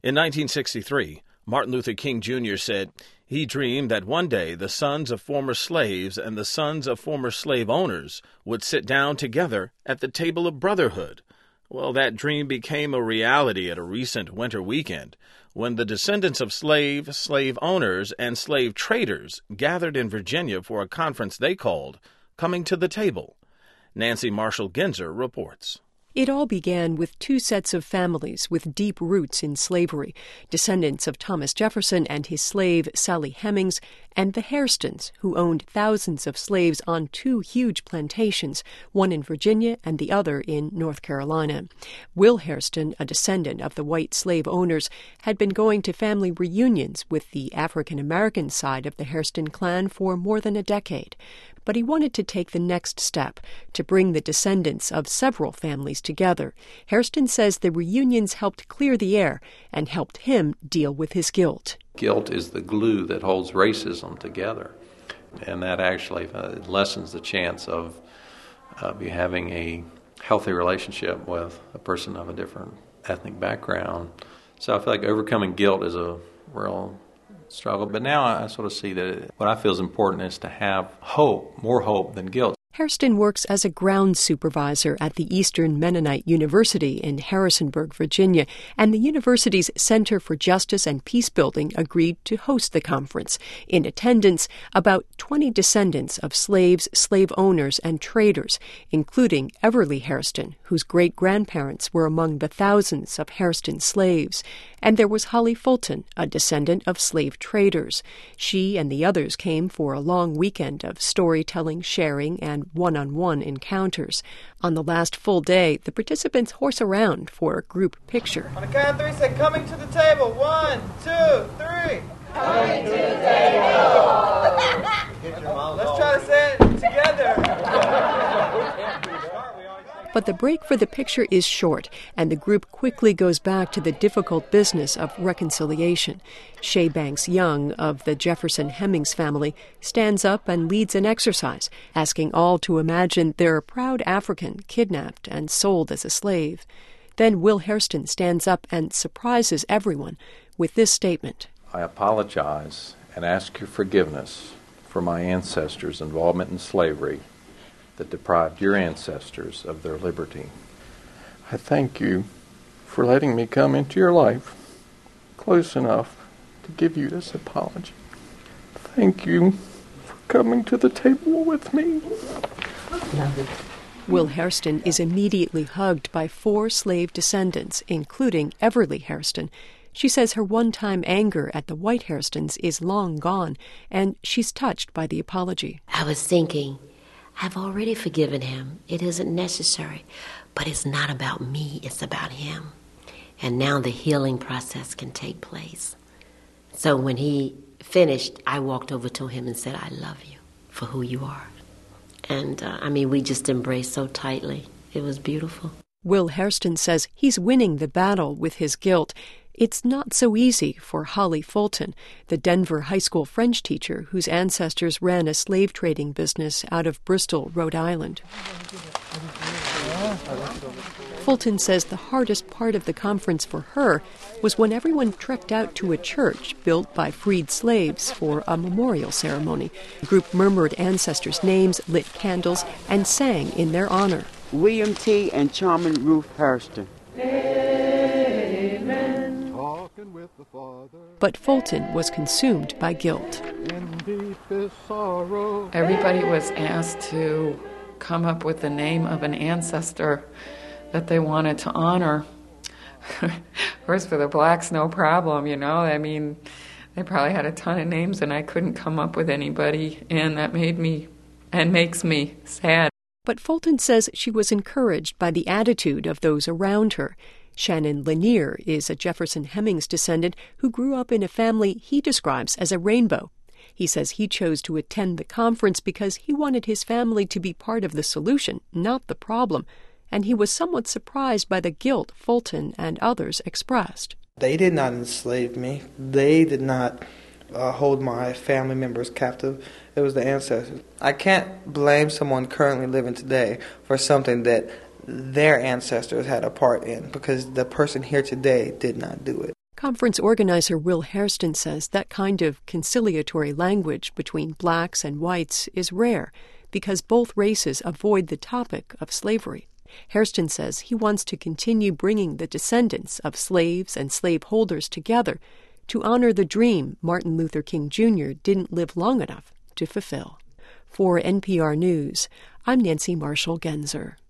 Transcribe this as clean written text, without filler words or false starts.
In 1963, Martin Luther King Jr. said he dreamed that one day the sons of former slaves and the sons of former slave owners would sit down together at the table of brotherhood. Well, that dream became a reality at a recent winter weekend when the descendants of slave owners, and slave traders gathered in Virginia for a conference they called Coming to the Table. Nancy Marshall-Genzer reports. It all began with two sets of families with deep roots in slavery, descendants of Thomas Jefferson and his slave Sally Hemings, and the Hairstons, who owned thousands of slaves on two huge plantations, one in Virginia and the other in North Carolina. Will Hairston, a descendant of the white slave owners, had been going to family reunions with the African-American side of the Hairston clan for more than a decade. But he wanted to take the next step, to bring the descendants of several families together. Hairston says the reunions helped clear the air and helped him deal with his guilt. Guilt is the glue that holds racism together, and that actually lessens the chance of you having a healthy relationship with a person of a different ethnic background. So I feel like overcoming guilt is a real struggle. But now I sort of see that what I feel is important is to have hope, more hope than guilt. Hairston works as a ground supervisor at the Eastern Mennonite University in Harrisonburg, Virginia, and the university's Center for Justice and Peacebuilding agreed to host the conference. In attendance, about 20 descendants of slaves, slave owners, and traders, including Everly Hairston, whose great-grandparents were among the thousands of Hairston slaves. And there was Holly Fulton, a descendant of slave traders. She and the others came for a long weekend of storytelling, sharing, and one-on-one encounters. On the last full day, the participants horse around for a group picture. On the count of three, say, coming to the table. 1, 2, 3. Coming to the table. Let's try to say it together. But the break for the picture is short, and the group quickly goes back to the difficult business of reconciliation. Shay Banks Young, of the Jefferson Hemings family, stands up and leads an exercise, asking all to imagine they're a proud African kidnapped and sold as a slave. Then Will Hairston stands up and surprises everyone with this statement. I apologize and ask your forgiveness for my ancestors' involvement in slavery that deprived your ancestors of their liberty. I thank you for letting me come into your life close enough to give you this apology. Thank you for coming to the table with me. Will Hairston is immediately hugged by 4 slave descendants, including Everly Hairston. She says her one-time anger at the white Hairstons is long gone, and she's touched by the apology. I was thinking, I've already forgiven him. It isn't necessary. But it's not about me, it's about him. And now the healing process can take place. So when he finished, I walked over to him and said, I love you for who you are. And, we just embraced so tightly. It was beautiful. Will Hairston says he's winning the battle with his guilt. It's not so easy for Holly Fulton, the Denver high school French teacher whose ancestors ran a slave trading business out of Bristol, Rhode Island. Fulton says the hardest part of the conference for her was when everyone trekked out to a church built by freed slaves for a memorial ceremony. The group murmured ancestors' names, lit candles, and sang in their honor. William T. and Charmin Ruth Hairston. But Fulton was consumed by guilt. Everybody was asked to come up with the name of an ancestor that they wanted to honor. Of course, for the blacks, no problem, they probably had a ton of names, and I couldn't come up with anybody, and that made me and makes me sad. But Fulton says she was encouraged by the attitude of those around her. Shannon Lanier is a Jefferson Hemings descendant who grew up in a family he describes as a rainbow. He says he chose to attend the conference because he wanted his family to be part of the solution, not the problem, and he was somewhat surprised by the guilt Fulton and others expressed. They did not enslave me. They did not hold my family members captive. It was the ancestors. I can't blame someone currently living today for something that their ancestors had a part in, because the person here today did not do it. Conference organizer Will Hairston says that kind of conciliatory language between blacks and whites is rare because both races avoid the topic of slavery. Hairston says he wants to continue bringing the descendants of slaves and slaveholders together to honor the dream Martin Luther King Jr. didn't live long enough to fulfill. For NPR News, I'm Nancy Marshall Genzer.